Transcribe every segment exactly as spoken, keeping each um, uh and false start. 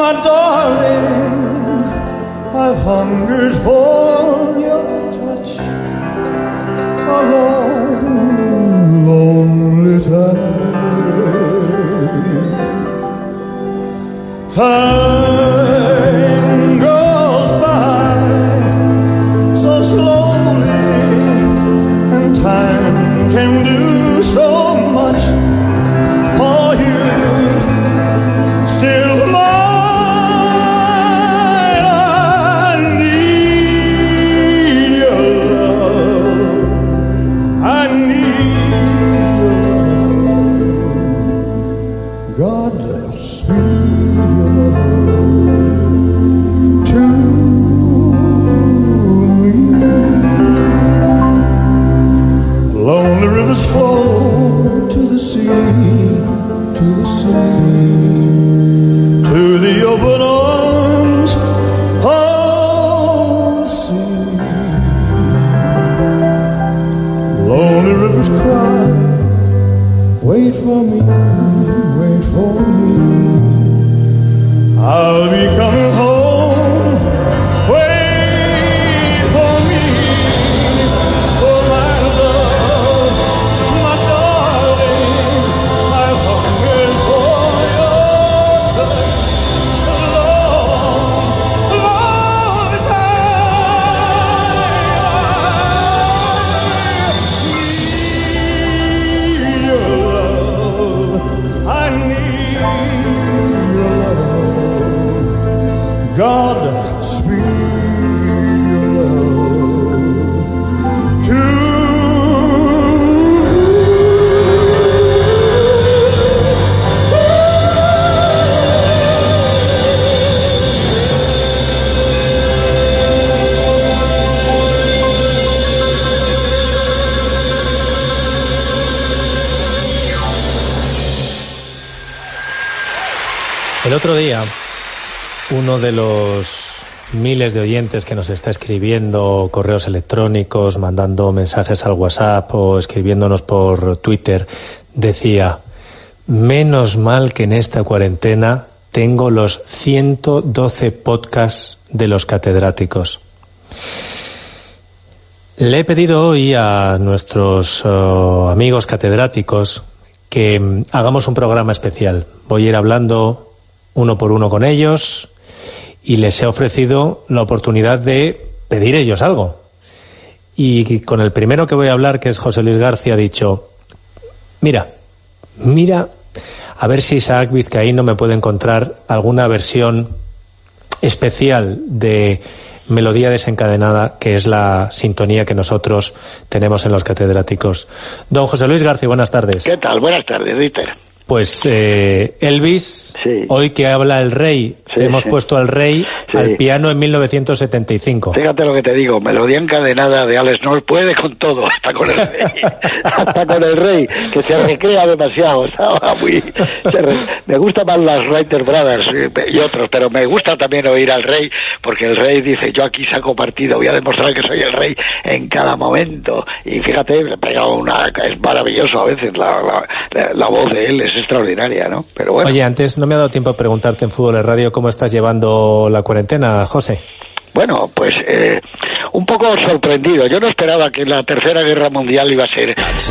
my darling, I've hungered for your touch a long, lonely time. Time goes by so slowly, and time can do so much for you. Still mine, I need your love. I need your love. God speed your love to me. Lonely rivers flow to the sea, to the sea. To the open arms of the sea. Lonely rivers cry, wait for me, wait for me. I'll be coming home, wait for me. Oh my love, my darling, I've hungered for your touch. God speed your love to me. El otro día, uno de los miles de oyentes que nos está escribiendo correos electrónicos, mandando mensajes al WhatsApp o escribiéndonos por Twitter, decía: menos mal que en esta cuarentena tengo los ciento doce podcasts de los catedráticos. Le he pedido hoy a nuestros uh, amigos catedráticos que um, hagamos un programa especial. Voy a ir hablando uno por uno con ellos y les he ofrecido la oportunidad de pedir ellos algo. Y con el primero que voy a hablar, que es José Luis García, ha dicho: mira, mira, a ver si Isaac Vizcaíno me puede encontrar alguna versión especial de Melodía Desencadenada, que es la sintonía que nosotros tenemos en los catedráticos. Don José Luis García, buenas tardes. ¿Qué tal? Buenas tardes, Dieter. Pues eh, Elvis, sí. Hoy que habla el rey, sí, hemos sí. puesto al rey sí. al piano en mil novecientos setenta y cinco. Fíjate lo que te digo, Melodía Encadenada de Alex North puede con todo, hasta con el rey, hasta con el rey, que se recrea demasiado. Estaba muy, se re, me gustan más las Writer Brothers y otros, pero me gusta también oír al rey, porque el rey dice: yo aquí saco partido, voy a demostrar que soy el rey en cada momento. Y fíjate, le pega una, es maravilloso a veces, la, la, la, la voz de él es extraordinaria, ¿no? Pero bueno. Oye, antes no me ha dado tiempo a preguntarte en Fútbol de Radio cómo estás llevando la cuarentena, José. Bueno, pues eh, un poco sorprendido. Yo no esperaba que la Tercera Guerra Mundial iba a ser así,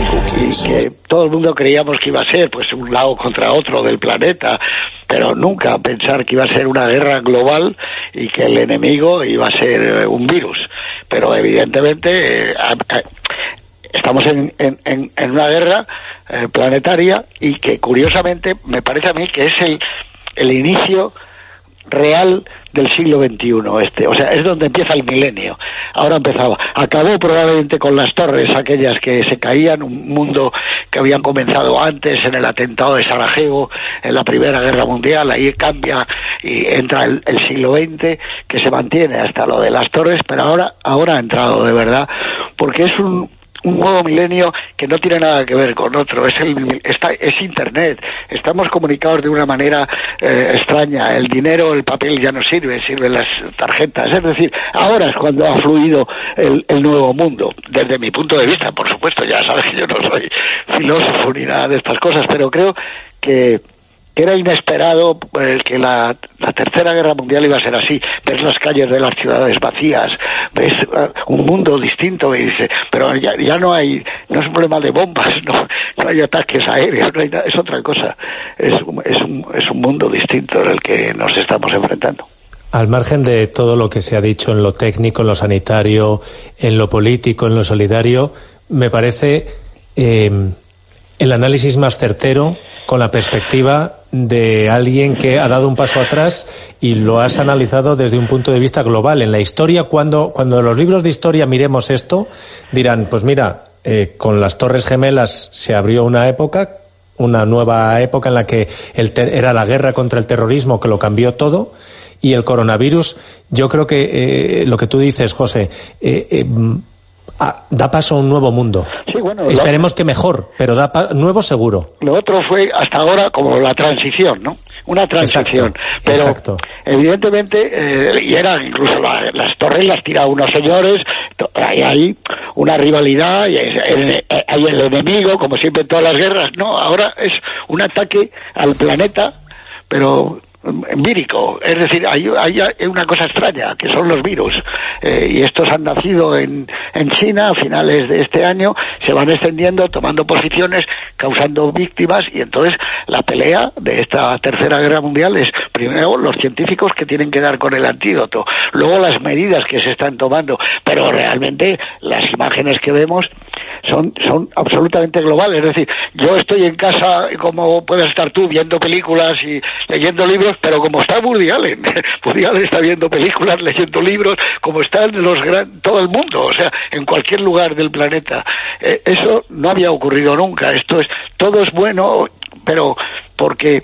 y que todo el mundo creíamos que iba a ser pues un lado contra otro del planeta, pero nunca pensar que iba a ser una guerra global y que el enemigo iba a ser un virus. Pero evidentemente eh, eh, estamos en, en, en una guerra eh, planetaria, y que curiosamente me parece a mí que es el, el inicio real del siglo veintiuno este, o sea, es donde empieza el milenio. Ahora empezaba, acabó probablemente con las torres aquellas que se caían, un mundo que habían comenzado antes en el atentado de Sarajevo, en la Primera Guerra Mundial. Ahí cambia y entra el, el siglo veinte, que se mantiene hasta lo de las torres, pero ahora, ahora ha entrado de verdad, porque es un un nuevo milenio que no tiene nada que ver con otro. Es el está, es internet. Estamos comunicados de una manera eh, extraña. El dinero, el papel ya no sirve, sirven las tarjetas. Es decir, ahora es cuando ha fluido el, el nuevo mundo. Desde mi punto de vista, por supuesto, ya sabes que yo no soy filósofo ni nada de estas cosas, pero creo que que era inesperado eh, que la, la Tercera Guerra Mundial iba a ser así. Ves las calles de las ciudades vacías, ves uh, un mundo distinto, y dice, pero ya, ya no hay, no es un problema de bombas, no, no hay ataques aéreos, no hay nada, es otra cosa. Es, es, un, es un mundo distinto en el que nos estamos enfrentando. Al margen de todo lo que se ha dicho en lo técnico, en lo sanitario, en lo político, en lo solidario, me parece eh, el análisis más certero, con la perspectiva de alguien que ha dado un paso atrás y lo has analizado desde un punto de vista global. En la historia, cuando, cuando los libros de historia miremos esto, dirán, pues mira, eh, con las Torres Gemelas se abrió una época, una nueva época en la que el ter- era la guerra contra el terrorismo que lo cambió todo, y el coronavirus, yo creo que eh, lo que tú dices, José, eh, eh, Ah, da paso a un nuevo mundo. Sí, bueno, esperemos lo, que mejor, pero da pa nuevo seguro. Lo otro fue hasta ahora como la transición, ¿no? Una transición. Exacto, pero exacto. Evidentemente, eh, y era incluso la, las torres las tiraban unos señores, hay ahí una rivalidad, y hay el, hay el enemigo, como siempre en todas las guerras. No, ahora es un ataque al planeta, pero vírico, es decir, hay, hay una cosa extraña, que son los virus, eh, y estos han nacido en, en China a finales de este año, se van extendiendo, tomando posiciones, causando víctimas, y entonces la pelea de esta Tercera Guerra Mundial es, primero, los científicos que tienen que dar con el antídoto, luego las medidas que se están tomando, pero realmente las imágenes que vemos son, son absolutamente globales, es decir, yo estoy en casa, como puedes estar tú, viendo películas y leyendo libros, pero como está Woody Allen, Woody Allen está viendo películas, leyendo libros, como están los gran, todo el mundo, o sea, en cualquier lugar del planeta. Eh, eso no había ocurrido nunca. Esto es, todo es bueno, pero porque,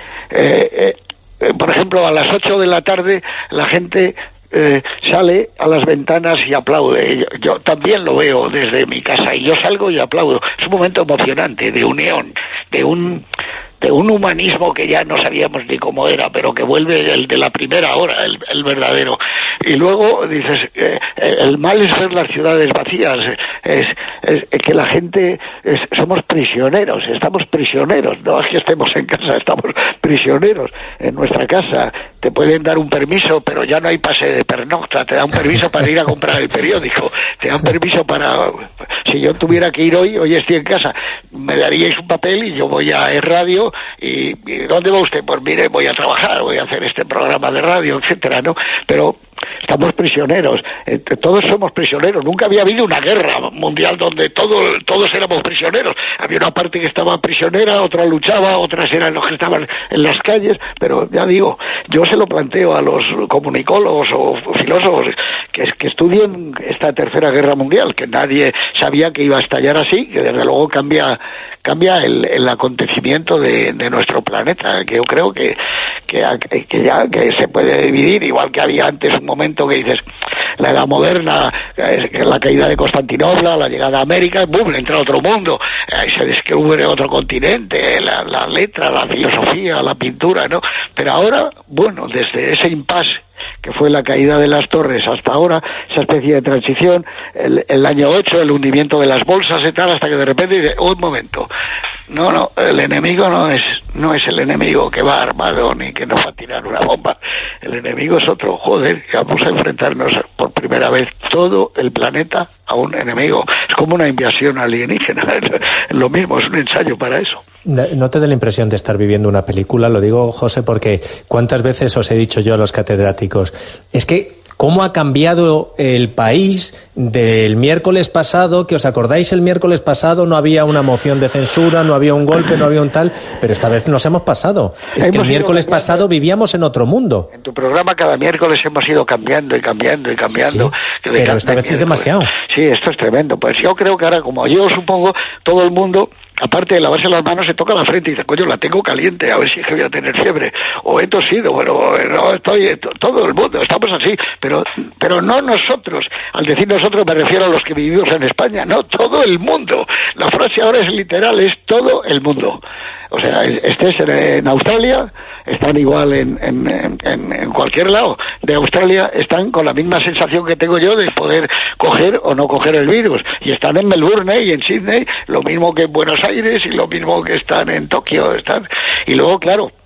eh, eh, por ejemplo, a las ocho de la tarde la gente Eh, sale a las ventanas y aplaude. Yo, yo también lo veo desde mi casa y yo salgo y aplaudo. Es un momento emocionante, de unión, de un de un humanismo que ya no sabíamos ni cómo era, pero que vuelve el de la primera hora, el, el verdadero. Y luego dices, eh, el mal es ver las ciudades vacías, es, es, es que la gente, es, somos prisioneros, estamos prisioneros, no es que estemos en casa, estamos prisioneros en nuestra casa. Te pueden dar un permiso, pero ya no hay pase de pernocta, te dan un permiso para ir a comprar el periódico, te dan permiso para, si yo tuviera que ir hoy, hoy estoy en casa, me daríais un papel y yo voy a Er Radio. Y, y ¿dónde va usted? Pues mire, voy a trabajar, voy a hacer este programa de radio, etcétera, ¿no? Pero estamos prisioneros, eh, todos somos prisioneros. Nunca había habido una guerra mundial donde todo, todos éramos prisioneros. Había una parte que estaba prisionera, otra luchaba, otras eran los que estaban en las calles, pero ya digo, yo se lo planteo a los comunicólogos o filósofos que, que estudien esta Tercera Guerra Mundial, que nadie sabía que iba a estallar así, que desde luego cambia cambia el, el acontecimiento de, de nuestro planeta, que yo creo que, que, que ya que se puede dividir, igual que había antes un momento que dices, la edad moderna, la caída de Constantinopla, la llegada a América, boom, entra otro mundo, ahí se descubre otro continente, la, la letra, la filosofía, la pintura, ¿no? Pero ahora, bueno, desde ese impasse que fue la caída de las torres hasta ahora, esa especie de transición, el, el año ocho, el hundimiento de las bolsas y tal, hasta que de repente dice, un momento, no, no, el enemigo no es no es el enemigo que va armado ni que nos va a tirar una bomba, el enemigo es otro, joder, que vamos a enfrentarnos por primera vez todo el planeta a un enemigo, es como una invasión alienígena, es lo mismo, es un ensayo para eso. No te dé la impresión de estar viviendo una película, lo digo, José, porque cuántas veces os he dicho yo a los catedráticos, es que cómo ha cambiado el país del miércoles pasado, que os acordáis el miércoles pasado no había una moción de censura, no había un golpe, no había un tal, pero esta vez nos hemos pasado. Es hemos que el miércoles pasado vivíamos en otro mundo. En tu programa cada miércoles hemos ido cambiando y cambiando y cambiando. Sí, pero esta vez es demasiado. Sí, esto es tremendo. Pues yo creo que ahora, como yo supongo, todo el mundo, aparte de lavarse las manos, se toca la frente y dice, coño, la tengo caliente, a ver si es que voy a tener fiebre, o he tosido, bueno, no estoy, todo el mundo, estamos así, pero pero no nosotros, al decir nosotros me refiero a los que vivimos en España, no, todo el mundo, la frase ahora es literal, es todo el mundo, o sea, estés en Australia, están igual en, en, en, en cualquier lado de Australia, están con la misma sensación que tengo yo de poder coger o no coger el virus, y están en Melbourne y en Sydney, lo mismo que en Buenos Aires y lo mismo que están en Tokio, están, y luego claro,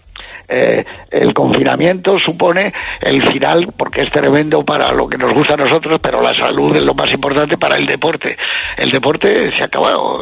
eh, el confinamiento supone el final, porque es tremendo para lo que nos gusta a nosotros, pero la salud es lo más importante para el deporte. El deporte se ha acabado,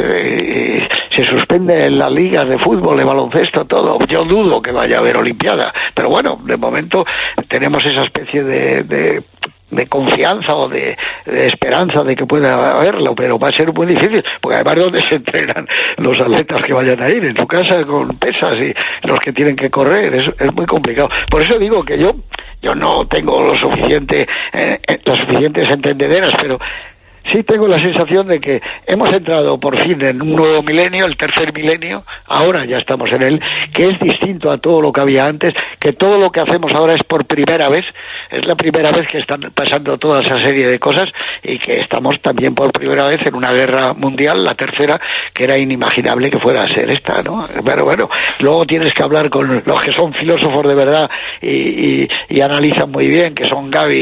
eh, se suspende en las ligas de fútbol, de baloncesto, todo. Yo dudo que vaya a haber Olimpiada, pero bueno, de momento tenemos esa especie de, de de confianza o de, de esperanza de que pueda haberlo, pero va a ser muy difícil, porque además donde se entrenan los atletas que vayan a ir, en su casa con pesas y los que tienen que correr, es, es muy complicado. Por eso digo que yo yo no tengo lo suficiente eh, las suficientes entendederas, pero sí tengo la sensación de que hemos entrado por fin en un nuevo milenio, el tercer milenio, ahora ya estamos en él, que es distinto a todo lo que había antes, que todo lo que hacemos ahora es por primera vez, es la primera vez que están pasando toda esa serie de cosas y que estamos también por primera vez en una guerra mundial, la tercera, que era inimaginable que fuera a ser esta, ¿no? Pero bueno, luego tienes que hablar con los que son filósofos de verdad y, y, y analizan muy bien, que son Gaby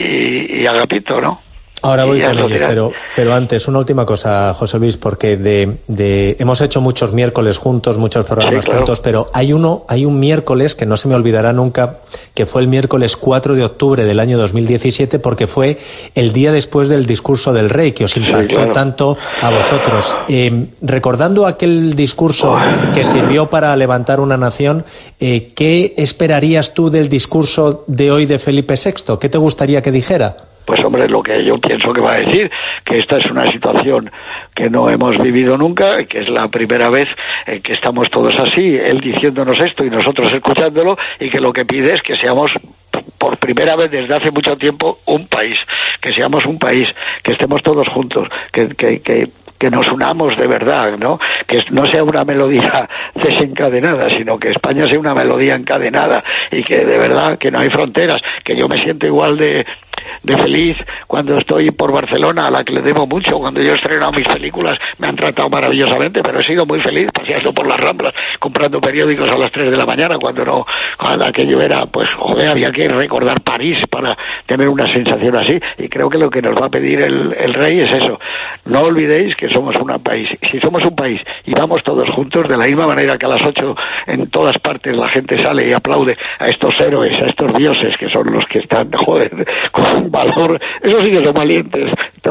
y, y Agapito, ¿no? Ahora voy con ellos, pero, pero antes, una última cosa, José Luis, porque de, de hemos hecho muchos miércoles juntos, muchos programas sí, claro. juntos, pero hay uno, hay un miércoles que no se me olvidará nunca, que fue el miércoles cuatro de octubre del año dos mil diecisiete, porque fue el día después del discurso del rey, que os impactó sí, claro. tanto a vosotros. Eh, recordando aquel discurso que sirvió para levantar una nación, eh, ¿qué esperarías tú del discurso de hoy de Felipe sexto? ¿Qué te gustaría que dijera? Pues hombre, lo que yo pienso que va a decir, que esta es una situación que no hemos vivido nunca, que es la primera vez en que estamos todos así, él diciéndonos esto y nosotros escuchándolo, y que lo que pide es que seamos por primera vez desde hace mucho tiempo un país, que seamos un país, que estemos todos juntos, que, que, que que nos unamos de verdad, ¿no? Que no sea una melodía desencadenada, sino que España sea una melodía encadenada y que de verdad que no hay fronteras, que yo me siento igual de de feliz cuando estoy por Barcelona, a la que le debo mucho. Cuando yo he estrenado mis películas me han tratado maravillosamente, pero he sido muy feliz paseando por las Ramblas, comprando periódicos a las tres de la mañana, cuando no, cuando aquello era, pues joder, había que recordar París para tener una sensación así, y creo que lo que nos va a pedir el, el rey es eso. No olvidéis que somos un país, si somos un país y vamos todos juntos, de la misma manera que a las ocho en todas partes la gente sale y aplaude a estos héroes, a estos dioses que son los que están, joder, con un valor, esos sí que son valientes,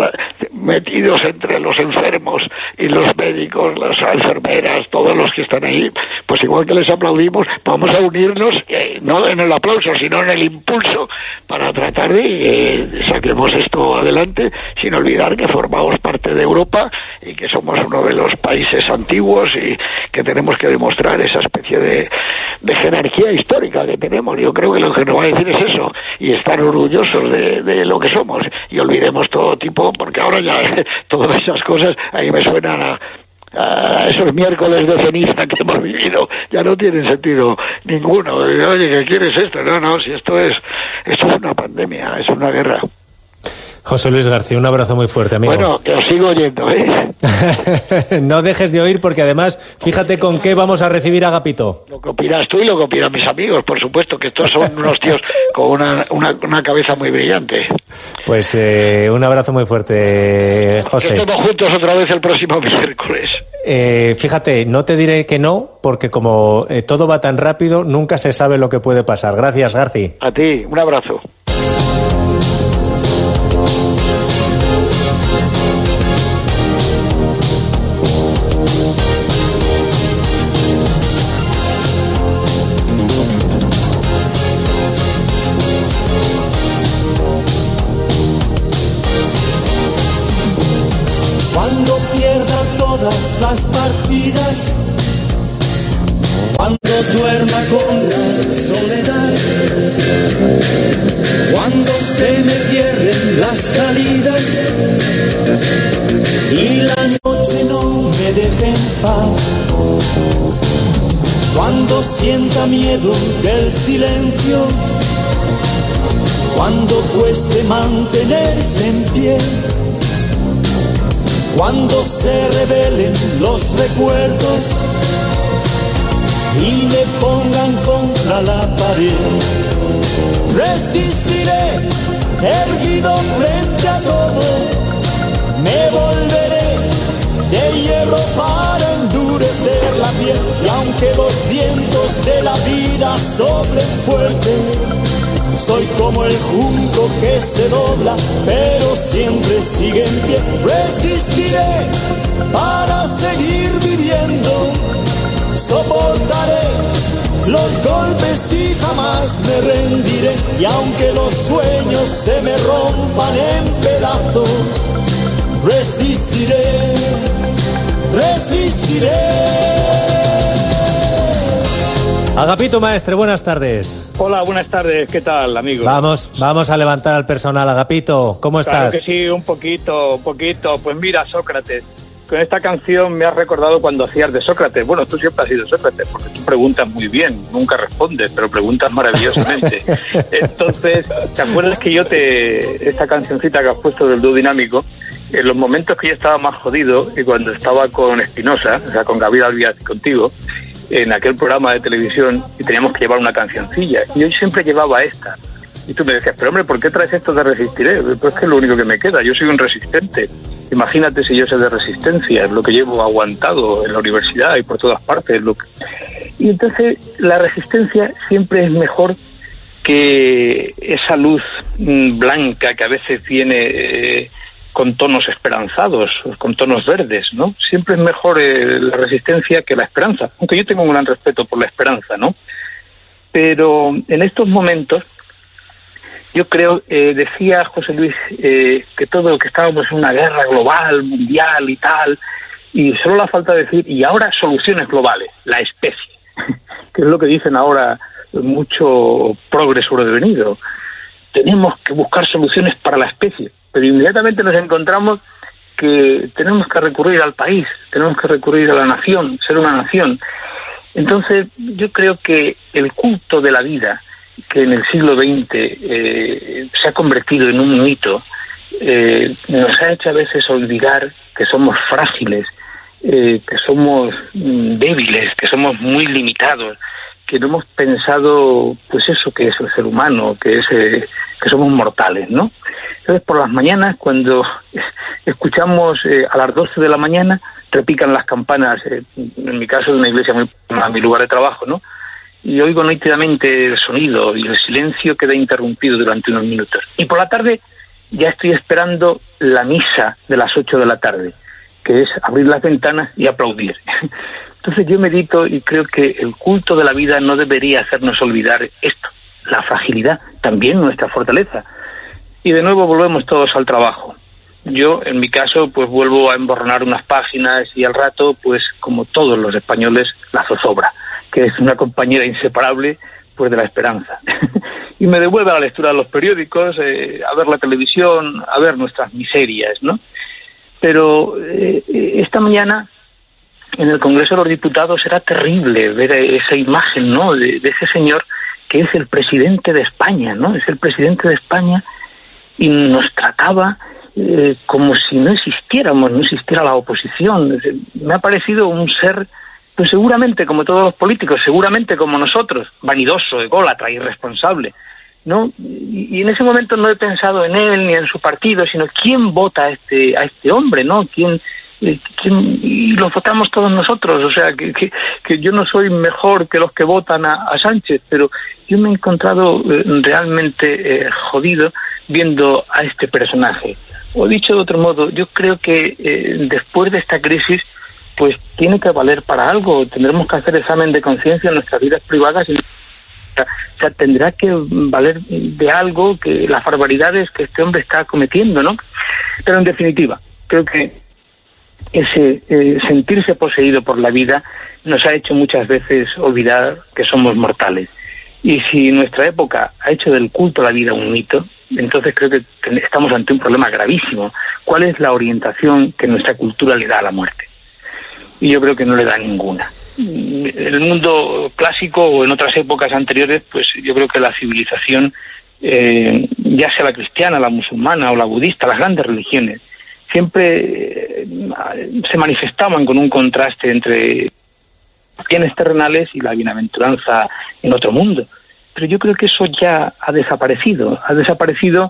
metidos entre los enfermos y los médicos, las enfermeras, todos los que están ahí, pues igual que les aplaudimos, vamos a unirnos, eh, no en el aplauso, sino en el impulso, para tratar de que eh, saquemos esto adelante, sin olvidar que formamos parte de Europa y que somos uno de los países antiguos y que tenemos que demostrar esa especie de, de jerarquía histórica que tenemos. Yo creo que lo que nos va a decir es eso, y estar orgullosos de, de lo que somos, y olvidemos todo tipo, porque ahora ya todas esas cosas ahí me suenan a a esos miércoles de ceniza que hemos vivido, ya no tienen sentido ninguno. Oye, ¿qué quieres esto? No, no, si esto es esto es una pandemia, es una guerra. José Luis García, un abrazo muy fuerte, amigo. Bueno, que os sigo oyendo, ¿eh? No dejes de oír, porque además, fíjate con qué vamos a recibir a Agapito. Lo que opinas tú y lo que opinan mis amigos, por supuesto, que estos son unos tíos con una, una, una cabeza muy brillante. Pues eh, un abrazo muy fuerte, José. Que estemos juntos otra vez el próximo miércoles. Eh, fíjate, no te diré que no, porque como eh, todo va tan rápido, nunca se sabe lo que puede pasar. Gracias, Garci. A ti, un abrazo. Cuando pierda todas las partidas, cuando duerma con la soledad, cuando se me cierren las salidas y la noche no me deje en paz, cuando sienta miedo del silencio, cuando cueste mantenerse en pie, cuando se revelen los recuerdos y me pongan contra la pared, resistiré erguido frente a todo, me volveré de hierro para endurecer la piel, y aunque los vientos de la vida soplen fuerte, soy como el junco que se dobla, pero siempre sigue en pie. Resistiré para seguir viviendo, soportaré los golpes y jamás me rendiré. Y aunque los sueños se me rompan en pedazos, resistiré, resistiré. Agapito Maestre, buenas tardes. Hola, buenas tardes, ¿qué tal, amigo? Vamos, vamos a levantar al personal. Agapito, ¿cómo estás? Claro que sí, un poquito, un poquito. Pues mira, Sócrates, con esta canción me has recordado cuando hacías de Sócrates. Bueno, tú siempre has sido Sócrates, porque tú preguntas muy bien, nunca respondes, pero preguntas maravillosamente. Entonces, ¿te acuerdas que yo te... esta cancioncita que has puesto del dúo dinámico, en los momentos que yo estaba más jodido, y cuando estaba con Espinosa, o sea, con Gabriel Albiaz y contigo, en aquel programa de televisión, y teníamos que llevar una cancioncilla, y yo siempre llevaba esta, y tú me decías, pero hombre, ¿por qué traes esto de Resistiré? Pues es que es lo único que me queda, yo soy un resistente. Imagínate si yo sé de resistencia, es lo que llevo aguantado en la universidad y por todas partes. Lo que... Y entonces la resistencia siempre es mejor que esa luz mmm, blanca que a veces viene eh, con tonos esperanzados, con tonos verdes, ¿no? Siempre es mejor eh, la resistencia que la esperanza, aunque yo tengo un gran respeto por la esperanza, ¿no? Pero en estos momentos, yo creo, eh, decía José Luis, eh, que todo lo que estábamos en una guerra global, mundial y tal, y solo la falta decir, y ahora soluciones globales, la especie, que es lo que dicen ahora mucho progreso sobrevenido. Tenemos que buscar soluciones para la especie, pero inmediatamente nos encontramos que tenemos que recurrir al país, tenemos que recurrir a la nación, ser una nación. Entonces, yo creo que el culto de la vida, que en el siglo veinte eh, se ha convertido en un mito, eh, nos ha hecho a veces olvidar que somos frágiles, eh, que somos mm, débiles, que somos muy limitados, que no hemos pensado, pues eso que es el ser humano, que es eh, que somos mortales, ¿no? Entonces, por las mañanas, cuando escuchamos eh, a las doce de la mañana, repican las campanas, eh, en mi caso de una iglesia muy a mi lugar de trabajo, ¿no? Y oigo nítidamente el sonido y el silencio queda interrumpido durante unos minutos. Y por la tarde ya estoy esperando la misa de las ocho de la tarde, que es abrir las ventanas y aplaudir. Entonces yo medito y creo que el culto de la vida no debería hacernos olvidar esto, la fragilidad, también nuestra fortaleza. Y de nuevo volvemos todos al trabajo. Yo, en mi caso, pues vuelvo a emborronar unas páginas y al rato, pues como todos los españoles, la zozobra, que es una compañera inseparable pues de la esperanza. Y me devuelve a la lectura de los periódicos, eh, a ver la televisión, a ver nuestras miserias, ¿no? Pero eh, esta mañana en el Congreso de los Diputados era terrible ver esa imagen, ¿no?, de, de ese señor que es el presidente de España, ¿no? Es el presidente de España y nos trataba eh, como si no existiéramos, no existiera la oposición. Me ha parecido un ser, pues seguramente como todos los políticos, seguramente como nosotros, vanidoso, ególatra, irresponsable, ¿no? Y, y en ese momento no he pensado en él ni en su partido, sino quién vota a este a este hombre, ¿no? ¿Quién, eh, quién y lo votamos todos nosotros? O sea, que, que, que yo no soy mejor que los que votan a, a Sánchez, pero yo me he encontrado eh, realmente eh, jodido viendo a este personaje. O dicho de otro modo, yo creo que eh, después de esta crisis, pues tiene que valer para algo. Tendremos que hacer examen de conciencia en nuestras vidas privadas y o sea, tendrá que valer de algo que las barbaridades que este hombre está cometiendo, ¿no? Pero en definitiva, creo que ese eh, sentirse poseído por la vida nos ha hecho muchas veces olvidar que somos mortales. Y si nuestra época ha hecho del culto a la vida un mito, entonces creo que estamos ante un problema gravísimo. ¿Cuál es la orientación que nuestra cultura le da a la muerte? Y yo creo que no le da ninguna. En el mundo clásico o en otras épocas anteriores, pues yo creo que la civilización, eh, ya sea la cristiana, la musulmana o la budista, las grandes religiones, siempre eh, se manifestaban con un contraste entre bienes terrenales y la bienaventuranza en otro mundo. Pero yo creo que eso ya ha desaparecido, ha desaparecido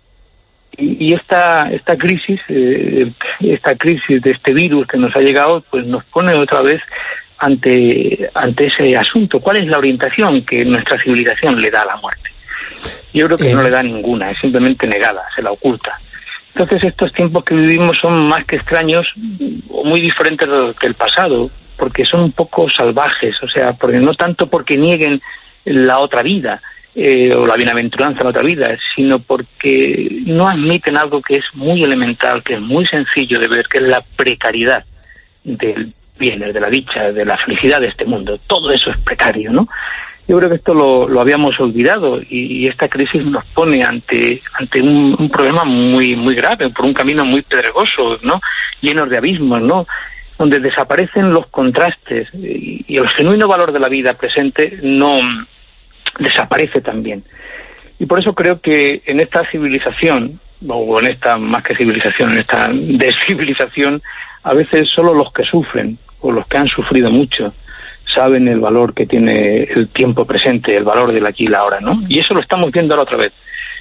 y, y esta esta crisis, eh, esta crisis de este virus que nos ha llegado, pues nos pone otra vez ante, ante ese asunto? ¿Cuál es la orientación que nuestra civilización le da a la muerte? Yo creo que eh. no le da ninguna, es simplemente negada, se la oculta. Entonces estos tiempos que vivimos son más que extraños, o muy diferentes del pasado, porque son un poco salvajes, o sea, porque no tanto porque nieguen la otra vida, eh, o la bienaventuranza de la otra vida, sino porque no admiten algo que es muy elemental, que es muy sencillo de ver, que es la precariedad del bienes, de la dicha, de la felicidad de este mundo. Todo eso es precario, ¿no? Yo creo que esto lo, lo habíamos olvidado y, y esta crisis nos pone ante ante un, un problema muy muy grave, por un camino muy pedregoso, ¿no? Llenos de abismos, ¿no? Donde desaparecen los contrastes y, y el genuino valor de la vida presente no desaparece también. Y por eso creo que en esta civilización, o en esta más que civilización, en esta descivilización, a veces solo los que sufren o los que han sufrido mucho saben el valor que tiene el tiempo presente, el valor del aquí y la ahora, ¿no? Y eso lo estamos viendo ahora otra vez.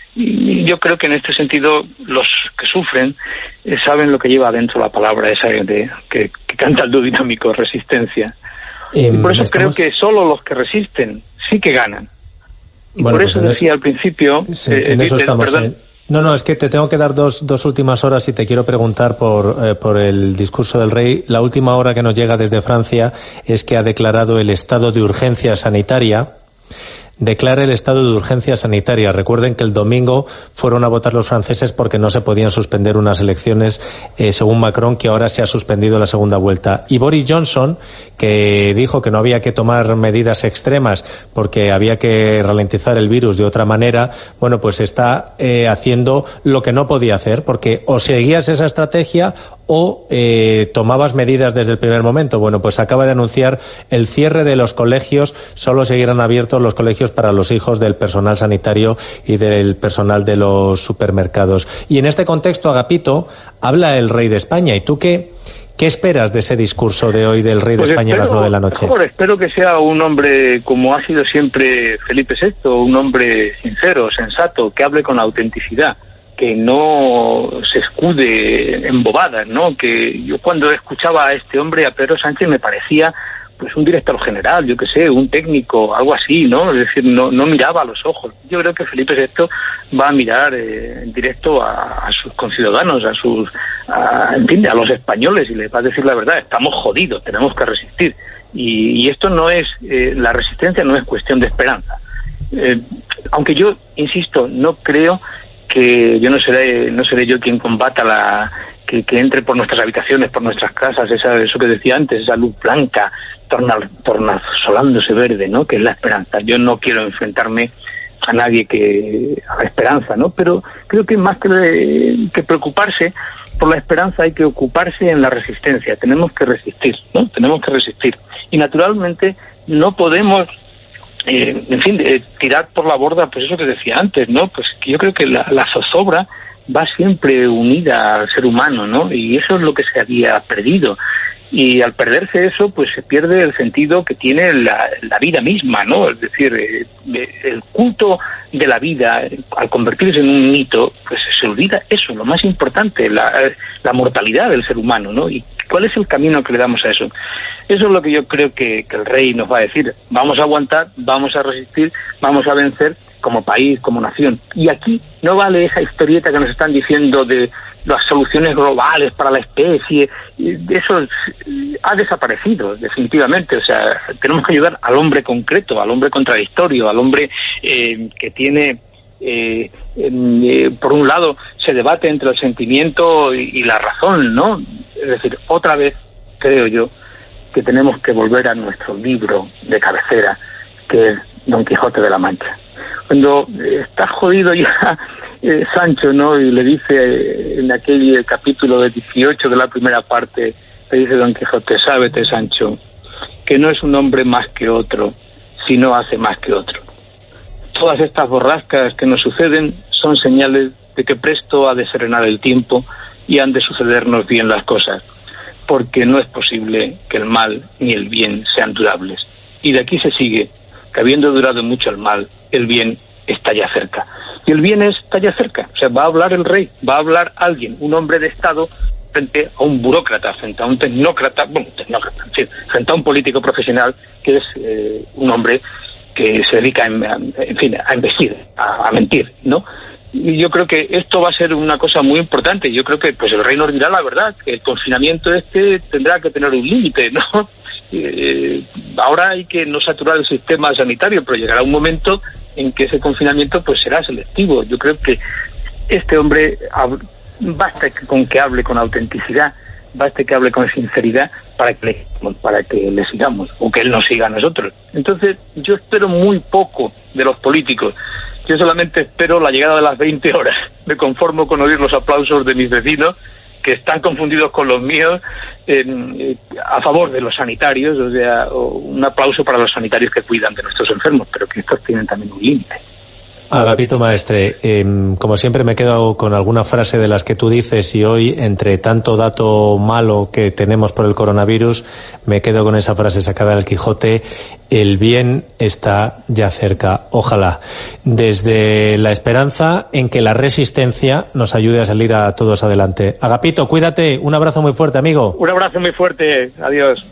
Y yo creo que en este sentido los que sufren eh, saben lo que lleva adentro la palabra esa de que, que canta el dúo dinámico, resistencia. Eh, y por eso estamos... creo que solo los que resisten sí que ganan. Y bueno, por eso pues decía eso... al principio... Sí, eh, en eso eh, estamos, perdón, eh... No, no, es que te tengo que dar dos, dos últimas horas y te quiero preguntar por, eh, por el discurso del rey. La última hora que nos llega desde Francia es que ha declarado el estado de urgencia sanitaria. Declara el estado de urgencia sanitaria. Recuerden que el domingo fueron a votar los franceses porque no se podían suspender unas elecciones, eh, según Macron, que ahora se ha suspendido la segunda vuelta. Y Boris Johnson, que dijo que no había que tomar medidas extremas porque había que ralentizar el virus de otra manera, bueno, pues está eh, haciendo lo que no podía hacer, porque o seguías esa estrategia o eh, tomabas medidas desde el primer momento. Bueno, pues acaba de anunciar el cierre de los colegios. Solo seguirán abiertos los colegios para los hijos del personal sanitario y del personal de los supermercados. Y en este contexto, Agapito, habla el rey de España. ¿Y tú qué, qué esperas de ese discurso de hoy del rey pues de España espero, a las nueve de la noche? Mejor, espero que sea un hombre, como ha sido siempre Felipe sexto, un hombre sincero, sensato, que hable con autenticidad, que no se escude en bobadas, ¿no? Que yo cuando escuchaba a este hombre, a Pedro Sánchez, me parecía pues un director general, yo qué sé, un técnico, algo así, ¿no? Es decir, no, no miraba a los ojos. Yo creo que Felipe sexto va a mirar eh, en directo a, a sus conciudadanos, a sus, a, en fin, a los españoles, y les va a decir la verdad: estamos jodidos, tenemos que resistir. Y, y esto no es, eh, la resistencia no es cuestión de esperanza. Eh, aunque yo, insisto, no creo que yo no seré, no seré yo quien combata la... Que, que entre por nuestras habitaciones, por nuestras casas, esa, eso que decía antes, esa luz blanca, torna, tornasolándose verde, ¿no? Que es la esperanza. Yo no quiero enfrentarme a nadie que a la esperanza, ¿no? Pero creo que más que, que preocuparse por la esperanza hay que ocuparse en la resistencia. Tenemos que resistir, ¿no? Tenemos que resistir. Y naturalmente no podemos, eh, en fin, eh, tirar por la borda, pues eso que decía antes, ¿no? Pues que yo creo que la, la zozobra va siempre unida al ser humano, ¿no? Y eso es lo que se había perdido. Y al perderse eso, pues se pierde el sentido que tiene la, la vida misma, ¿no? Es decir, eh, el culto de la vida, al convertirse en un mito, pues se olvida eso, lo más importante, la, la mortalidad del ser humano, ¿no? Y ¿cuál es el camino que le damos a eso? Eso es lo que yo creo que, que el rey nos va a decir. Vamos a aguantar, vamos a resistir, vamos a vencer, como país, como nación. Y aquí no vale esa historieta que nos están diciendo de las soluciones globales para la especie. Eso ha desaparecido definitivamente. O sea, tenemos que ayudar al hombre concreto, al hombre contradictorio, al hombre eh, que tiene eh, eh, por un lado se debate entre el sentimiento y, y la razón, ¿no? Es decir, otra vez creo yo que tenemos que volver a nuestro libro de cabecera, que es Don Quijote de la Mancha. Cuando está jodido ya eh, Sancho, ¿no? Y le dice eh, en aquel eh, capítulo de dieciocho de la primera parte, le dice Don Quijote: sábete, Sancho, que no es un hombre más que otro, si no hace más que otro. Todas estas borrascas que nos suceden son señales de que presto ha de serenar el tiempo y han de sucedernos bien las cosas, porque no es posible que el mal ni el bien sean durables. Y de aquí se sigue que, habiendo durado mucho el mal, el bien está ya cerca. Y el bien está ya cerca. O sea, va a hablar el rey, va a hablar alguien, un hombre de Estado frente a un burócrata, frente a un tecnócrata, bueno, tecnócrata, en fin, frente a un político profesional que es eh, un hombre que se dedica, en, en fin, a investir, a, a mentir, ¿no? Y yo creo que esto va a ser una cosa muy importante. Yo creo que pues el rey nos dirá la verdad, que el confinamiento este tendrá que tener un límite, ¿no? Eh, ahora hay que no saturar el sistema sanitario, pero llegará un momento en que ese confinamiento pues será selectivo. Yo creo que este hombre, basta con que hable con autenticidad, basta que hable con sinceridad para que le, para que le sigamos, o que él nos siga a nosotros. Entonces yo espero muy poco de los políticos. Yo solamente espero la llegada de las veinte horas. Me conformo con oír los aplausos de mis vecinos, que están confundidos con los míos, eh, a favor de los sanitarios, o sea, un aplauso para los sanitarios que cuidan de nuestros enfermos, pero que estos tienen también un límite. Agapito Maestre, eh, como siempre me quedo con alguna frase de las que tú dices, y hoy, entre tanto dato malo que tenemos por el coronavirus, me quedo con esa frase sacada del Quijote: el bien está ya cerca. Ojalá, desde la esperanza en que la resistencia nos ayude a salir a todos adelante. Agapito, cuídate, un abrazo muy fuerte, amigo. Un abrazo muy fuerte, adiós.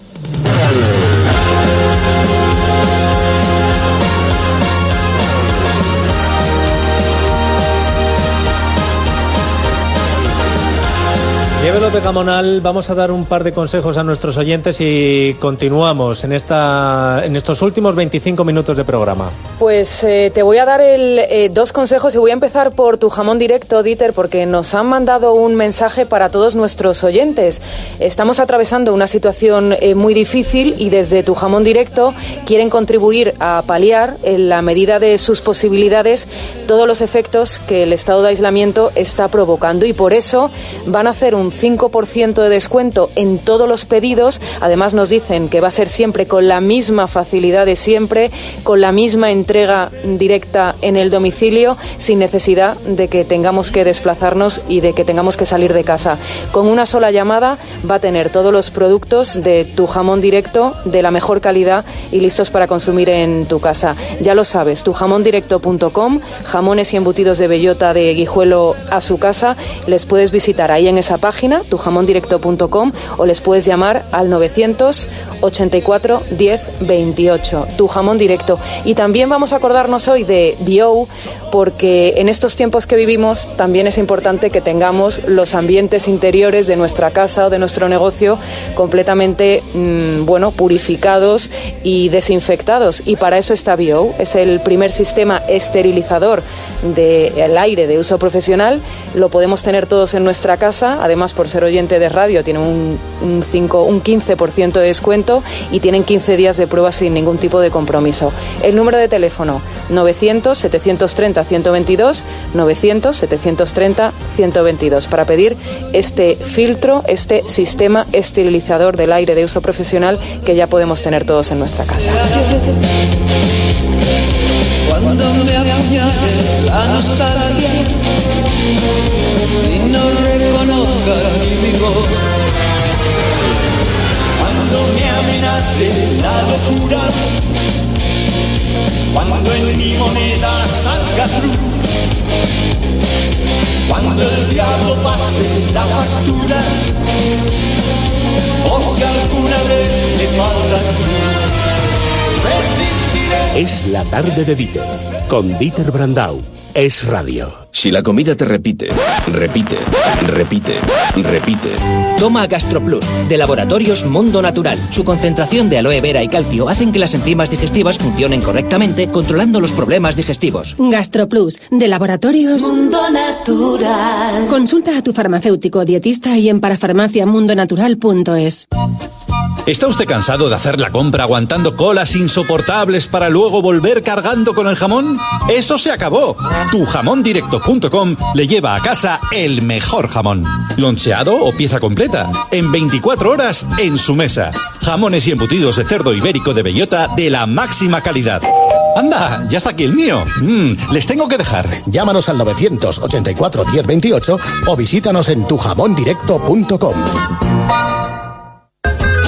Nieves López Gamonal, vamos a dar un par de consejos a nuestros oyentes y continuamos en esta en estos últimos veinticinco minutos de programa. Pues eh, te voy a dar el, eh, dos consejos y voy a empezar por tu jamón directo, Dieter, porque nos han mandado un mensaje para todos nuestros oyentes. Estamos atravesando una situación eh, muy difícil y desde tu jamón directo quieren contribuir a paliar, en la medida de sus posibilidades, todos los efectos que el estado de aislamiento está provocando, y por eso van a hacer un cinco por ciento de descuento en todos los pedidos. Además nos dicen que va a ser siempre con la misma facilidad de siempre, con la misma entrega directa en el domicilio, sin necesidad de que tengamos que desplazarnos y de que tengamos que salir de casa. Con una sola llamada va a tener todos los productos de tu jamón directo de la mejor calidad y listos para consumir en tu casa. Ya lo sabes, tu jamón directo punto com, jamones y embutidos de bellota de Guijuelo a su casa. Les puedes visitar ahí en esa página, tu jamón directo punto com, o les puedes llamar al novecientos ochenta y cuatro diez veintiocho. Tu jamón directo. Y también vamos a acordarnos hoy de Bio, porque en estos tiempos que vivimos también es importante que tengamos los ambientes interiores de nuestra casa o de nuestro negocio completamente mmm, bueno, purificados y desinfectados, y para eso está Bio. Es el primer sistema esterilizador del aire de uso profesional. Lo podemos tener todos en nuestra casa. Además, por ser oyente de radio, tiene un, un, cinco, un quince por ciento de descuento y tienen quince días de prueba sin ningún tipo de compromiso. El número de teléfono: novecientos setecientos treinta ciento veintidós, novecientos setecientos treinta ciento veintidós, para pedir este filtro, este sistema esterilizador del aire de uso profesional que ya podemos tener todos en nuestra casa. Cuando me apuñale la nostalgia y no reconozca mi voz, cuando me amenace la locura, cuando en mi moneda salga cruz, cuando el diablo pase la factura, o si alguna vez me faltas tú, resistiré. Es la tarde de Dieter, con Dieter Brandau. Es radio. Si la comida te repite, repite, repite, repite. Toma GastroPlus, de Laboratorios Mundo Natural. Su concentración de aloe vera y calcio hacen que las enzimas digestivas funcionen correctamente, controlando los problemas digestivos. GastroPlus, de Laboratorios Mundo Natural. Consulta a tu farmacéutico o dietista y en parafarmacia mundo natural punto es. ¿Está usted cansado de hacer la compra aguantando colas insoportables para luego volver cargando con el jamón? ¡Eso se acabó! tu jamón directo punto com le lleva a casa el mejor jamón. Loncheado o pieza completa, en veinticuatro horas en su mesa. Jamones y embutidos de cerdo ibérico de bellota de la máxima calidad. ¡Anda! ¡Ya está aquí el mío! Mm, les tengo que dejar. Llámanos al novecientos ochenta y cuatro diez veintiocho o visítanos en tu jamón directo punto com.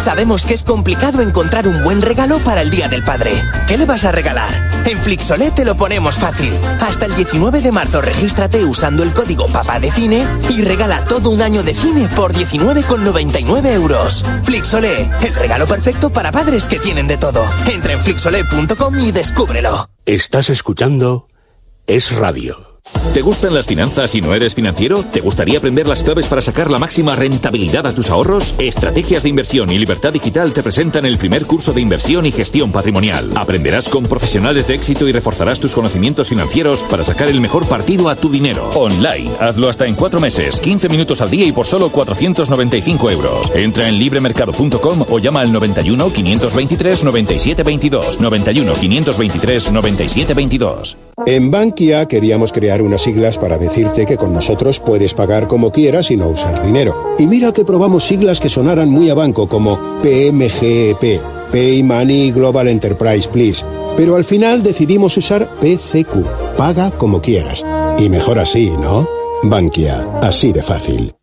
Sabemos que es complicado encontrar un buen regalo para el Día del Padre. ¿Qué le vas a regalar? En Flixolé te lo ponemos fácil. Hasta el diecinueve de marzo regístrate usando el código Papá de Cine y regala todo un año de cine por diecinueve con noventa y nueve euros. Flixolé, el regalo perfecto para padres que tienen de todo. Entra en flixolé punto com y descúbrelo. Estás escuchando Es Radio. ¿Te gustan las finanzas y no eres financiero? ¿Te gustaría aprender las claves para sacar la máxima rentabilidad a tus ahorros? Estrategias de Inversión y Libertad Digital te presentan el primer curso de inversión y gestión patrimonial. Aprenderás con profesionales de éxito y reforzarás tus conocimientos financieros para sacar el mejor partido a tu dinero. Online, hazlo hasta en cuatro meses, quince minutos al día y por solo cuatrocientos noventa y cinco euros. Entra en libremercado punto com o llama al noventa y uno, quinientos veintitrés, noventa y siete veintidós. noventa y uno, quinientos veintitrés, noventa y siete veintidós. En Bankia queríamos crear unas siglas para decirte que con nosotros puedes pagar como quieras y no usar dinero. Y mira que probamos siglas que sonaran muy a banco como P M G E P, Pay Money Global Enterprise Please, pero al final decidimos usar P C Q, paga como quieras. Y mejor así, ¿no? Bankia, así de fácil.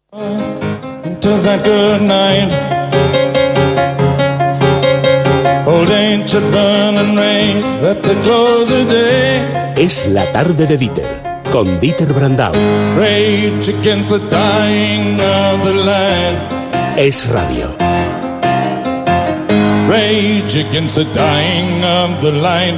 Es la tarde de Dieter, con Dieter Brandau. Rage against the dying of the light. Es Radio. Rage against the dying of the light.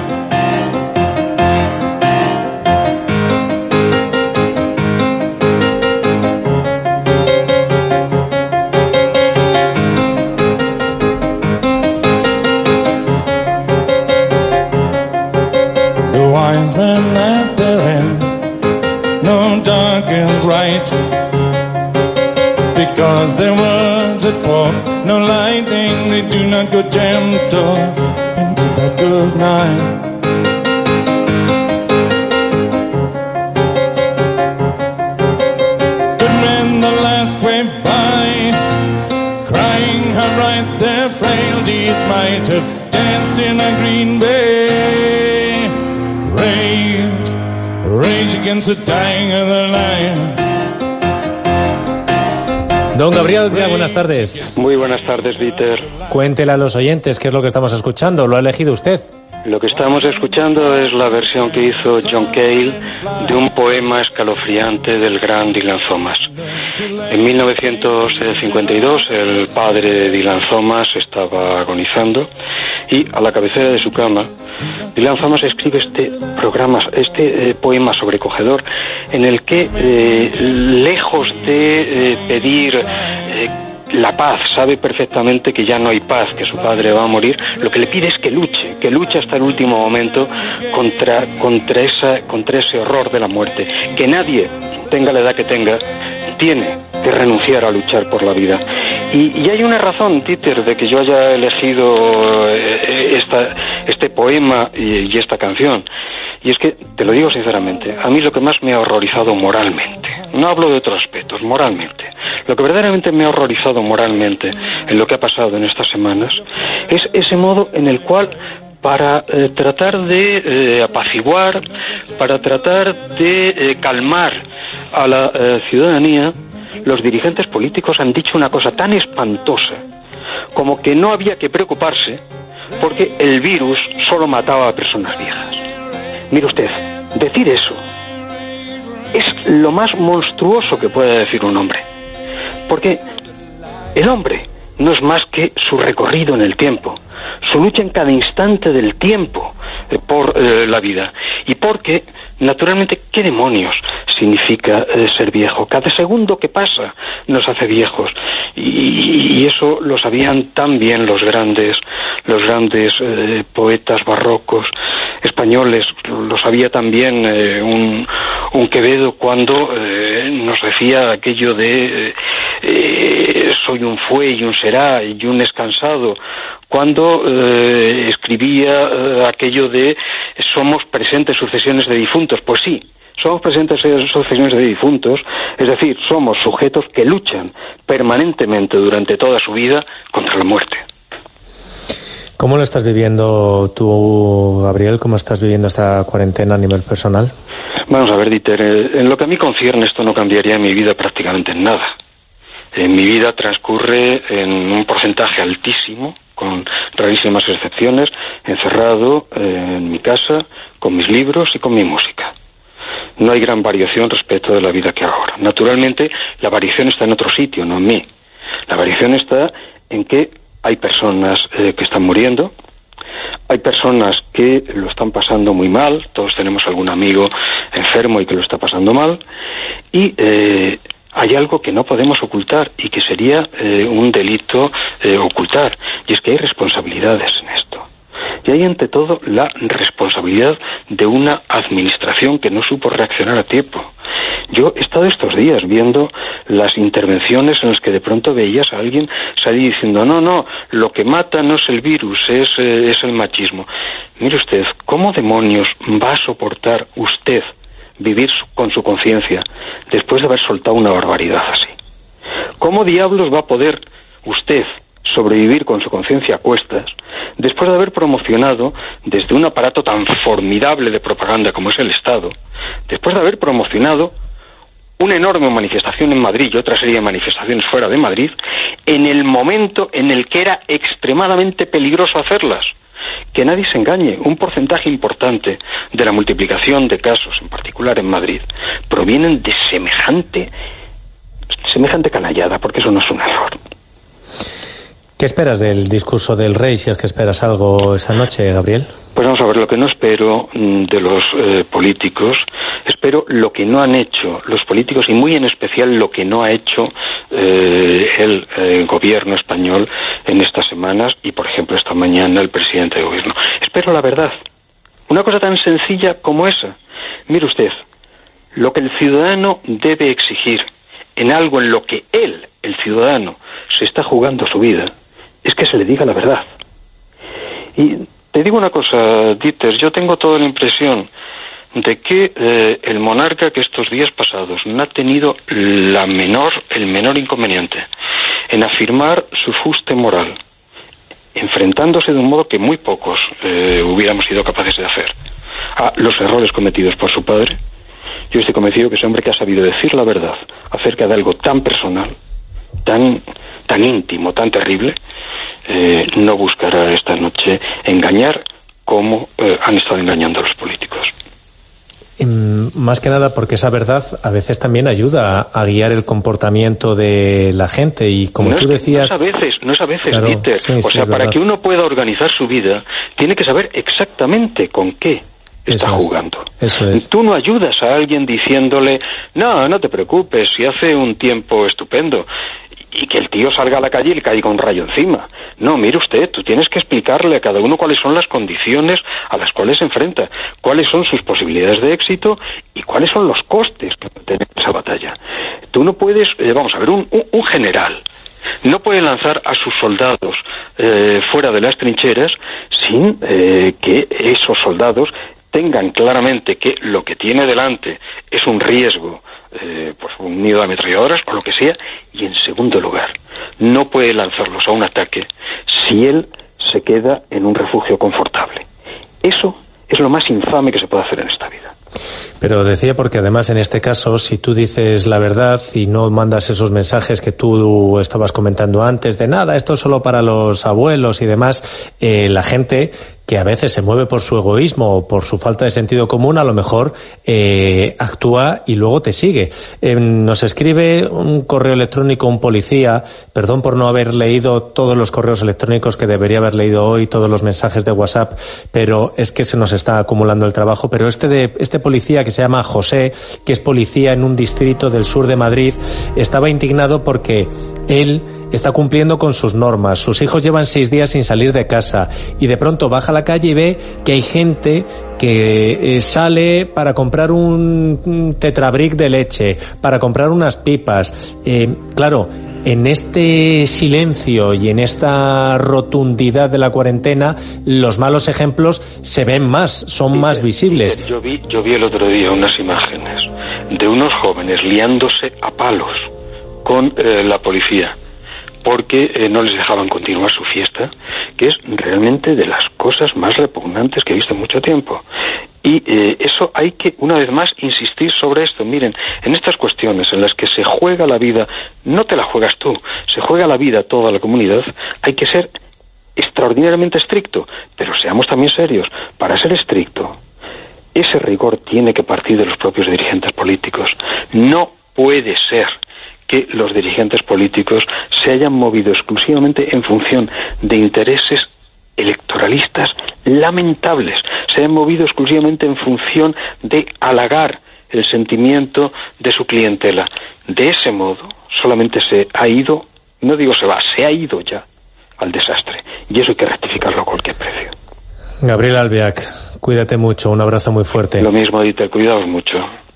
Men at their end, no dark is right, because their words that fall, no lightning, they do not go gentle into that good night. Good men the last way by, crying how right their frailties might have danced in a green bay. Rage, rage against the dying of the lion. Don Gabriel, buenas tardes. Muy buenas tardes, Dieter. Cuéntele a los oyentes qué es lo que estamos escuchando. ¿Lo ha elegido usted? Lo que estamos escuchando es la versión que hizo John Cale de un poema escalofriante del gran Dylan Thomas. En mil novecientos cincuenta y dos el padre de Dylan Thomas estaba agonizando y a la cabecera de su cama Dylan Thomas escribe este programa, este eh, poema sobrecogedor en el que eh, lejos de eh, pedir eh, la paz, sabe perfectamente que ya no hay paz, que su padre va a morir, lo que le pide es que luche, que luche hasta el último momento contra, contra, esa, contra ese horror de la muerte, que nadie, tenga la edad que tenga, tiene que renunciar a luchar por la vida. Y, y hay una razón, Dieter, de que yo haya elegido eh, esta, este poema y, y esta canción. Y es que, te lo digo sinceramente, a mí lo que más me ha horrorizado moralmente, no hablo de otros aspectos, moralmente, lo que verdaderamente me ha horrorizado moralmente en lo que ha pasado en estas semanas, es ese modo en el cual, para eh, tratar de eh, apaciguar, para tratar de eh, calmar a la eh, ciudadanía, los dirigentes políticos han dicho una cosa tan espantosa como que no había que preocuparse porque el virus solo mataba a personas viejas. Mire usted, decir eso es lo más monstruoso que puede decir un hombre, porque el hombre no es más que su recorrido en el tiempo, su lucha en cada instante del tiempo eh, por eh, la vida, y porque, naturalmente, ¿qué demonios significa eh, ser viejo? Cada segundo que pasa nos hace viejos, y, y eso lo sabían tan bien los grandes, los grandes eh, poetas barrocos españoles, lo sabía también eh, un, un Quevedo cuando eh, nos decía aquello de eh, soy un fue y un será y un es cansado, cuando eh, escribía eh, aquello de somos presentes sucesiones de difuntos. Pues sí, somos presentes sucesiones de difuntos, es decir, somos sujetos que luchan permanentemente durante toda su vida contra la muerte. ¿Cómo lo estás viviendo tú, Gabriel? ¿Cómo estás viviendo esta cuarentena a nivel personal? Vamos a ver, Dieter, en lo que a mí concierne esto no cambiaría mi vida prácticamente en nada. Eh, mi vida transcurre en un porcentaje altísimo, con rarísimas excepciones, encerrado eh, en mi casa, con mis libros y con mi música. No hay gran variación respecto de la vida que hago ahora. Naturalmente, la variación está en otro sitio, no en mí. La variación está en que hay personas eh, que están muriendo, hay personas que lo están pasando muy mal, todos tenemos algún amigo enfermo y que lo está pasando mal, y eh, hay algo que no podemos ocultar y que sería eh, un delito eh, ocultar, y es que hay responsabilidades en esto. Y hay ante todo la responsabilidad de una administración que no supo reaccionar a tiempo. Yo he estado estos días viendo las intervenciones en las que de pronto veías a alguien salir diciendo no, no, lo que mata no es el virus, es, eh, es el machismo. Mire usted, ¿cómo demonios va a soportar usted vivir su, con su conciencia después de haber soltado una barbaridad así? ¿Cómo diablos va a poder usted sobrevivir con su conciencia a cuestas después de haber promocionado desde un aparato tan formidable de propaganda como es el Estado, después de haber promocionado una enorme manifestación en Madrid y otra serie de manifestaciones fuera de Madrid, en el momento en el que era extremadamente peligroso hacerlas? Que nadie se engañe, un porcentaje importante de la multiplicación de casos, en particular en Madrid, provienen de semejante, semejante canallada, porque eso no es un error. ¿Qué esperas del discurso del rey, si es que esperas algo esta noche, Gabriel? Pues vamos a ver, lo que no espero de los eh, políticos, espero lo que no han hecho los políticos y muy en especial lo que no ha hecho eh, el eh, gobierno español en estas semanas y, por ejemplo, esta mañana el presidente de gobierno. Espero la verdad. Una cosa tan sencilla como esa. Mire usted, lo que el ciudadano debe exigir en algo en lo que él, el ciudadano, se está jugando su vida, es que se le diga la verdad. Y te digo una cosa, Dieter, yo tengo toda la impresión de que eh, el monarca que estos días pasados no ha tenido la menor, el menor inconveniente en afirmar su fuste moral, enfrentándose de un modo que muy pocos eh, hubiéramos sido capaces de hacer a los errores cometidos por su padre. Yo estoy convencido que ese hombre que ha sabido decir la verdad acerca de algo tan personal, tan, tan íntimo, tan terrible, eh, no buscará esta noche engañar como eh, han estado engañando a los políticos. Más que nada porque esa verdad a veces también ayuda a, a guiar el comportamiento de la gente y como no tú es, decías... No es a veces, no es a veces, claro, Dieter. sí, o sí, sea, para verdad. que uno pueda organizar su vida, tiene que saber exactamente con qué está Eso es, jugando. Eso es. Tú no ayudas a alguien diciéndole, no, no te preocupes, si hace un tiempo estupendo, y que el tío salga a la calle y le caiga un rayo encima. No, mire usted, tú tienes que explicarle a cada uno cuáles son las condiciones a las cuales se enfrenta, cuáles son sus posibilidades de éxito y cuáles son los costes que tiene esa batalla. Tú no puedes, eh, vamos a ver, un, un, un general no puede lanzar a sus soldados eh, fuera de las trincheras sin eh, que esos soldados tengan claramente que lo que tiene delante es un riesgo, eh, pues un nido de ametralladoras o lo que sea, y en segundo lugar, no puede lanzarlos a un ataque si él se queda en un refugio confortable. Eso es lo más infame que se puede hacer en esta vida. Pero decía porque además en este caso, si tú dices la verdad y no mandas esos mensajes que tú estabas comentando antes de nada, esto es solo para los abuelos y demás, eh, la gente que a veces se mueve por su egoísmo o por su falta de sentido común, a lo mejor eh, actúa y luego te sigue. Eh, nos escribe un correo electrónico un policía, perdón por no haber leído todos los correos electrónicos que debería haber leído hoy, todos los mensajes de WhatsApp, pero es que se nos está acumulando el trabajo, pero este de este policía que se llama José, que es policía en un distrito del sur de Madrid, estaba indignado porque él está cumpliendo con sus normas, sus hijos llevan seis días sin salir de casa y de pronto baja a la calle y ve que hay gente que eh, sale para comprar un, un tetrabric de leche, para comprar unas pipas. Eh, claro, en este silencio y en esta rotundidad de la cuarentena, los malos ejemplos se ven más, son sí, más visibles. Sí, yo vi, yo vi el otro día unas imágenes de unos jóvenes liándose a palos con eh, la policía, porque eh, no les dejaban continuar su fiesta, que es realmente de las cosas más repugnantes que he visto en mucho tiempo. Y eh, eso hay que, una vez más, insistir sobre esto. Miren, en estas cuestiones en las que se juega la vida, no te la juegas tú, se juega la vida toda la comunidad, hay que ser extraordinariamente estricto, pero seamos también serios. Para ser estricto, ese rigor tiene que partir de los propios dirigentes políticos. No puede ser que los dirigentes políticos se hayan movido exclusivamente en función de intereses electoralistas lamentables, se han movido exclusivamente en función de halagar el sentimiento de su clientela. De ese modo, solamente se ha ido, no digo se va, se ha ido ya al desastre, y eso hay que rectificarlo a cualquier precio. Gabriel Albiac, cuídate mucho, un abrazo muy fuerte. Lo mismo, Dieter, cuidaos mucho.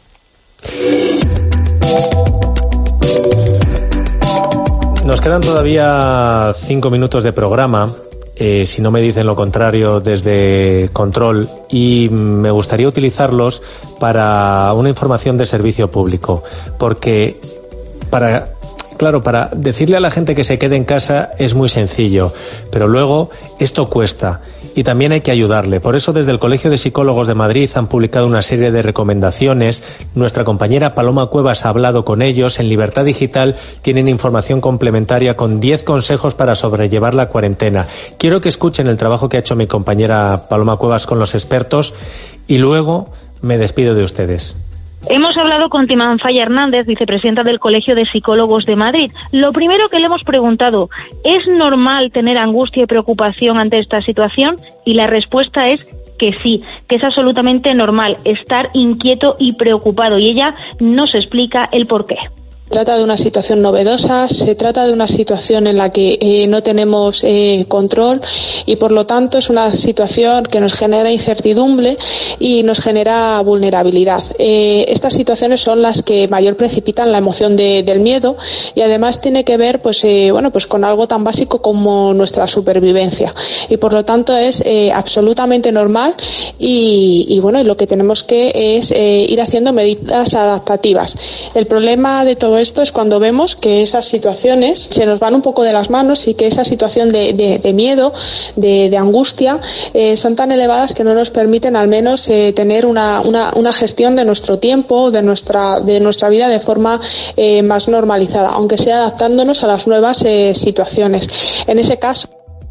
Nos quedan todavía cinco minutos de programa. Eh, si no me dicen lo contrario desde Control, y me gustaría utilizarlos para una información de servicio público, porque para, claro, para decirle a la gente que se quede en casa es muy sencillo, pero luego esto cuesta y también hay que ayudarle. Por eso desde el Colegio de Psicólogos de Madrid han publicado una serie de recomendaciones. Nuestra compañera Paloma Cuevas ha hablado con ellos. En Libertad Digital tienen información complementaria con diez consejos para sobrellevar la cuarentena. Quiero que escuchen el trabajo que ha hecho mi compañera Paloma Cuevas con los expertos y luego me despido de ustedes. Hemos hablado con Timanfaya Hernández, vicepresidenta del Colegio de Psicólogos de Madrid. Lo primero que le hemos preguntado, ¿es normal tener angustia y preocupación ante esta situación? Y la respuesta es que sí, que es absolutamente normal estar inquieto y preocupado. Y ella nos explica el porqué. Se trata de una situación novedosa, se trata de una situación en la que eh, no tenemos eh, control y por lo tanto es una situación que nos genera incertidumbre y nos genera vulnerabilidad. Eh, estas situaciones son las que mayor precipitan la emoción de, del miedo y además tiene que ver pues eh, bueno pues con algo tan básico como nuestra supervivencia y por lo tanto es eh, absolutamente normal y, y bueno y lo que tenemos que es eh, ir haciendo medidas adaptativas. El problema de todo esto es cuando vemos que esas situaciones se nos van un poco de las manos y que esa situación de, de, de miedo, de, de angustia, eh, son tan elevadas que no nos permiten al menos eh, tener una, una, una gestión de nuestro tiempo, de nuestra, de nuestra vida de forma eh, más normalizada, aunque sea adaptándonos a las nuevas eh, situaciones. En ese caso,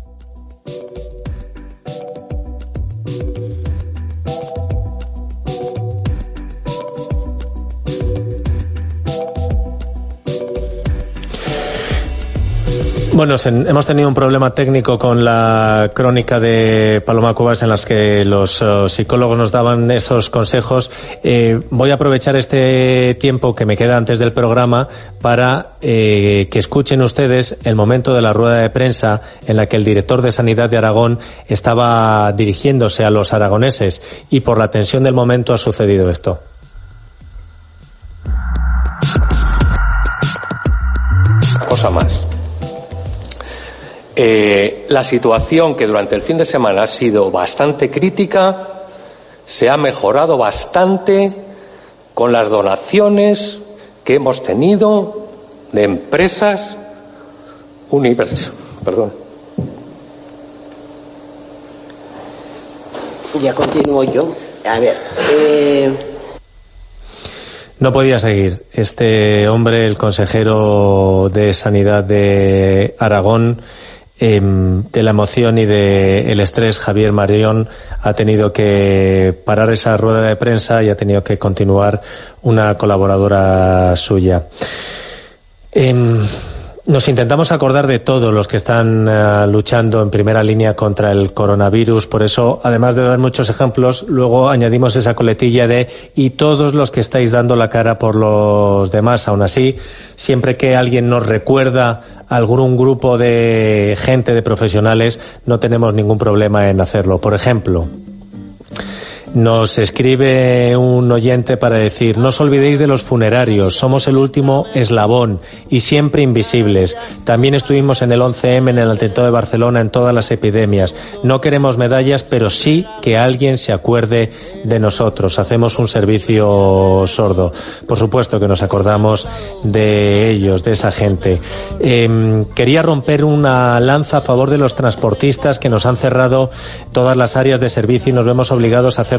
Bueno, sen, hemos tenido un problema técnico con la crónica de Paloma Cuevas en las que los uh, psicólogos nos daban esos consejos. Eh, voy a aprovechar este tiempo que me queda antes del programa para eh, que escuchen ustedes el momento de la rueda de prensa en la que el director de Sanidad de Aragón estaba dirigiéndose a los aragoneses y por la tensión del momento ha sucedido esto. Cosa más. Eh, la situación que durante el fin de semana ha sido bastante crítica se ha mejorado bastante con las donaciones que hemos tenido de empresas univers... Perdón. Ya continúo yo. A ver. Eh... No podía seguir. Este hombre, el consejero de Sanidad de Aragón, Eh, de la emoción y del estrés, Javier Marión ha tenido que parar esa rueda de prensa y ha tenido que continuar una colaboradora suya. Eh, nos intentamos acordar de todos los que están uh, luchando en primera línea contra el coronavirus, por eso, además de dar muchos ejemplos, luego añadimos esa coletilla de y todos los que estáis dando la cara por los demás. Aún así, siempre que alguien nos recuerda algún grupo de gente, de profesionales, no tenemos ningún problema en hacerlo. Por ejemplo, nos escribe un oyente para decir: no os olvidéis de los funerarios, somos el último eslabón y siempre invisibles. También estuvimos en el once eme, en el atentado de Barcelona, en todas las epidemias. No queremos medallas, pero sí que alguien se acuerde de nosotros. Hacemos un servicio sordo. Por supuesto que nos acordamos de ellos, de esa gente. Eh, quería romper una lanza a favor de los transportistas que nos han cerrado todas las áreas de servicio y nos vemos obligados a hacer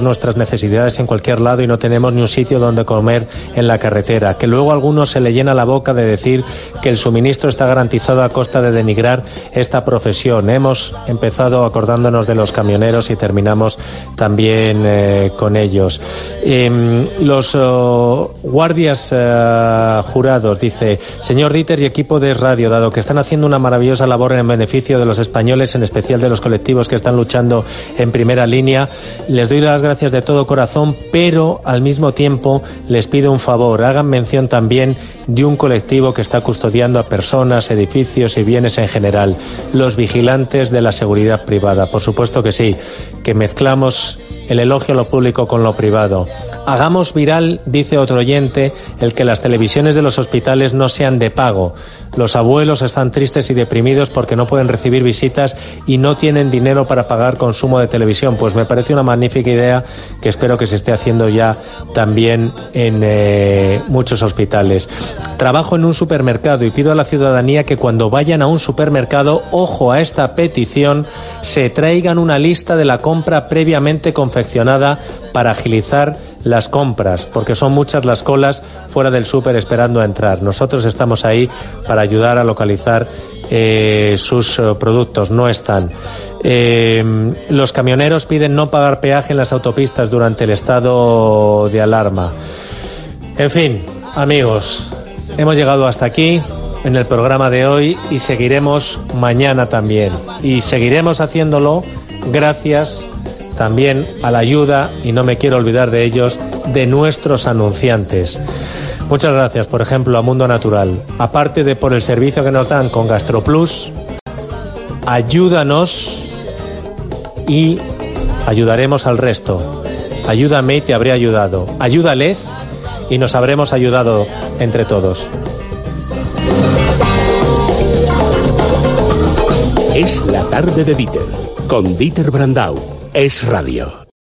nuestras necesidades en cualquier lado y no tenemos ni un sitio donde comer en la carretera, que luego a algunos se le llena la boca de decir que el suministro está garantizado a costa de denigrar esta profesión. Hemos empezado acordándonos de los camioneros y terminamos también eh, con ellos. Eh, los oh, guardias eh, jurados, dice, señor Dieter y equipo de Radio, dado que están haciendo una maravillosa labor en beneficio de los españoles, en especial de los colectivos que están luchando en primera línea, les doy las gracias de todo corazón, pero al mismo tiempo les pido un favor, hagan mención también de un colectivo que está custodiando a personas, edificios y bienes en general, los vigilantes de la seguridad privada. Por supuesto que sí, que mezclamos el elogio a lo público con lo privado. Hagamos viral, dice otro oyente, el que las televisiones de los hospitales no sean de pago. Los abuelos están tristes y deprimidos porque no pueden recibir visitas y no tienen dinero para pagar consumo de televisión. Pues me parece una magnífica idea que espero que se esté haciendo ya también en eh, muchos hospitales. Trabajo en un supermercado y pido a la ciudadanía que cuando vayan a un supermercado, ojo a esta petición, se traigan una lista de la compra previamente confeccionada para agilizar las compras, porque son muchas las colas fuera del súper esperando a entrar. Nosotros estamos ahí para ayudar a localizar eh, sus eh, productos, no están. Eh, los camioneros piden no pagar peaje en las autopistas durante el estado de alarma. En fin, amigos, hemos llegado hasta aquí en el programa de hoy y seguiremos mañana también. Y seguiremos haciéndolo gracias también a la ayuda, y no me quiero olvidar de ellos, de nuestros anunciantes. Muchas gracias, por ejemplo, a Mundo Natural. Aparte de por el servicio que nos dan con GastroPlus, ayúdanos y ayudaremos al resto. Ayúdame y te habré ayudado. Ayúdales y nos habremos ayudado entre todos. Es la tarde de Dieter, con Dieter Brandau. Es Radio.